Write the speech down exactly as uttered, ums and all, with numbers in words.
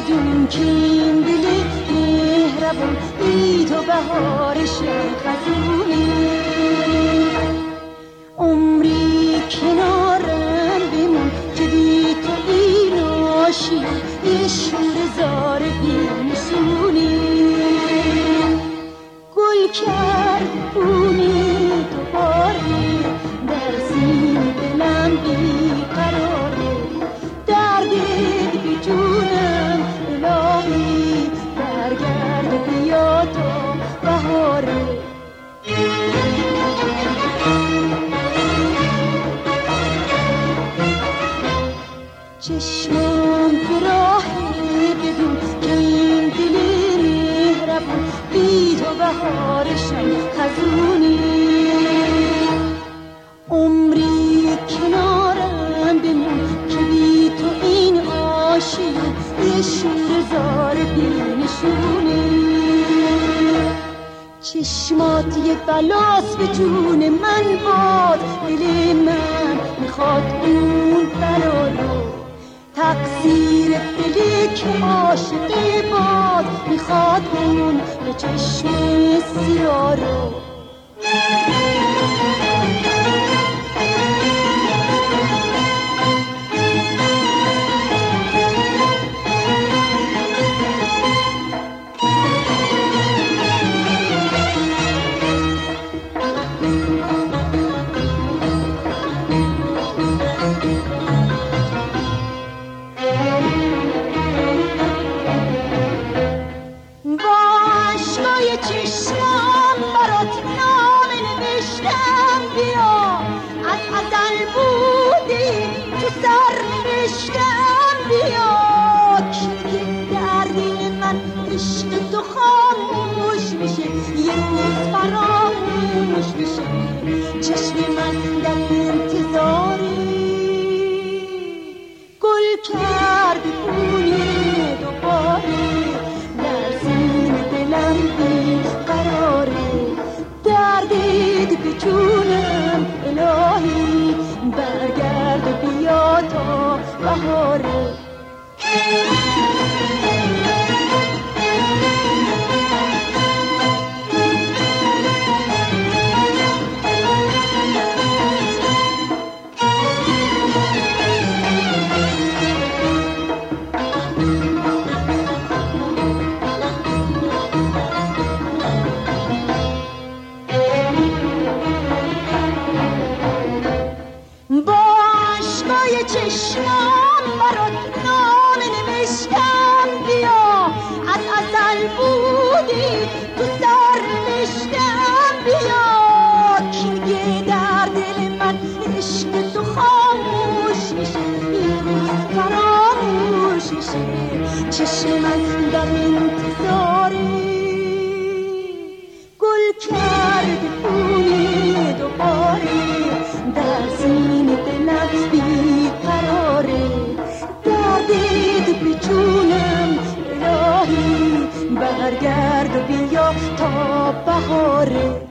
بدون که این دل مهربون بی تو بهارش خزونی. عمری کنارم بمون که بی تو این آشی یه شور زار بیمسونی. گل کرد بونی دوباره در سین دلم بی قراره. دردت بی جونم الهی برگرد بیا تو بهاره. چشمم به راهی بدون که این دل مهربون بی تو بهارشم خزونی. عمری کنارم بمون که بی تو این عاشق یه شور زار بی‌نشونی. چشمات یه بلاس به جون من باد، دل من میخواد اون بلا رو. تقصیر دلی که عاشقی باد میخواد اون به چشم سیاه رو. چشم من در انتظاری گل کرد بونی دوباره در سین دلم بی قراره. دردت به جونم الهی برگرد بیا تا بهاره. چشمم برات نام نوشتم بیا، از ازل بودی تو سر نوشتم بیا. کی میگه در دل من عشق تو خاموش میشه یه روز فراموش میشه. چشم من در انتظاری گل کرد بونی دوباره در سین دلم بی قراره. دردت به جونم الهی برگرد و بیا تا بهاره.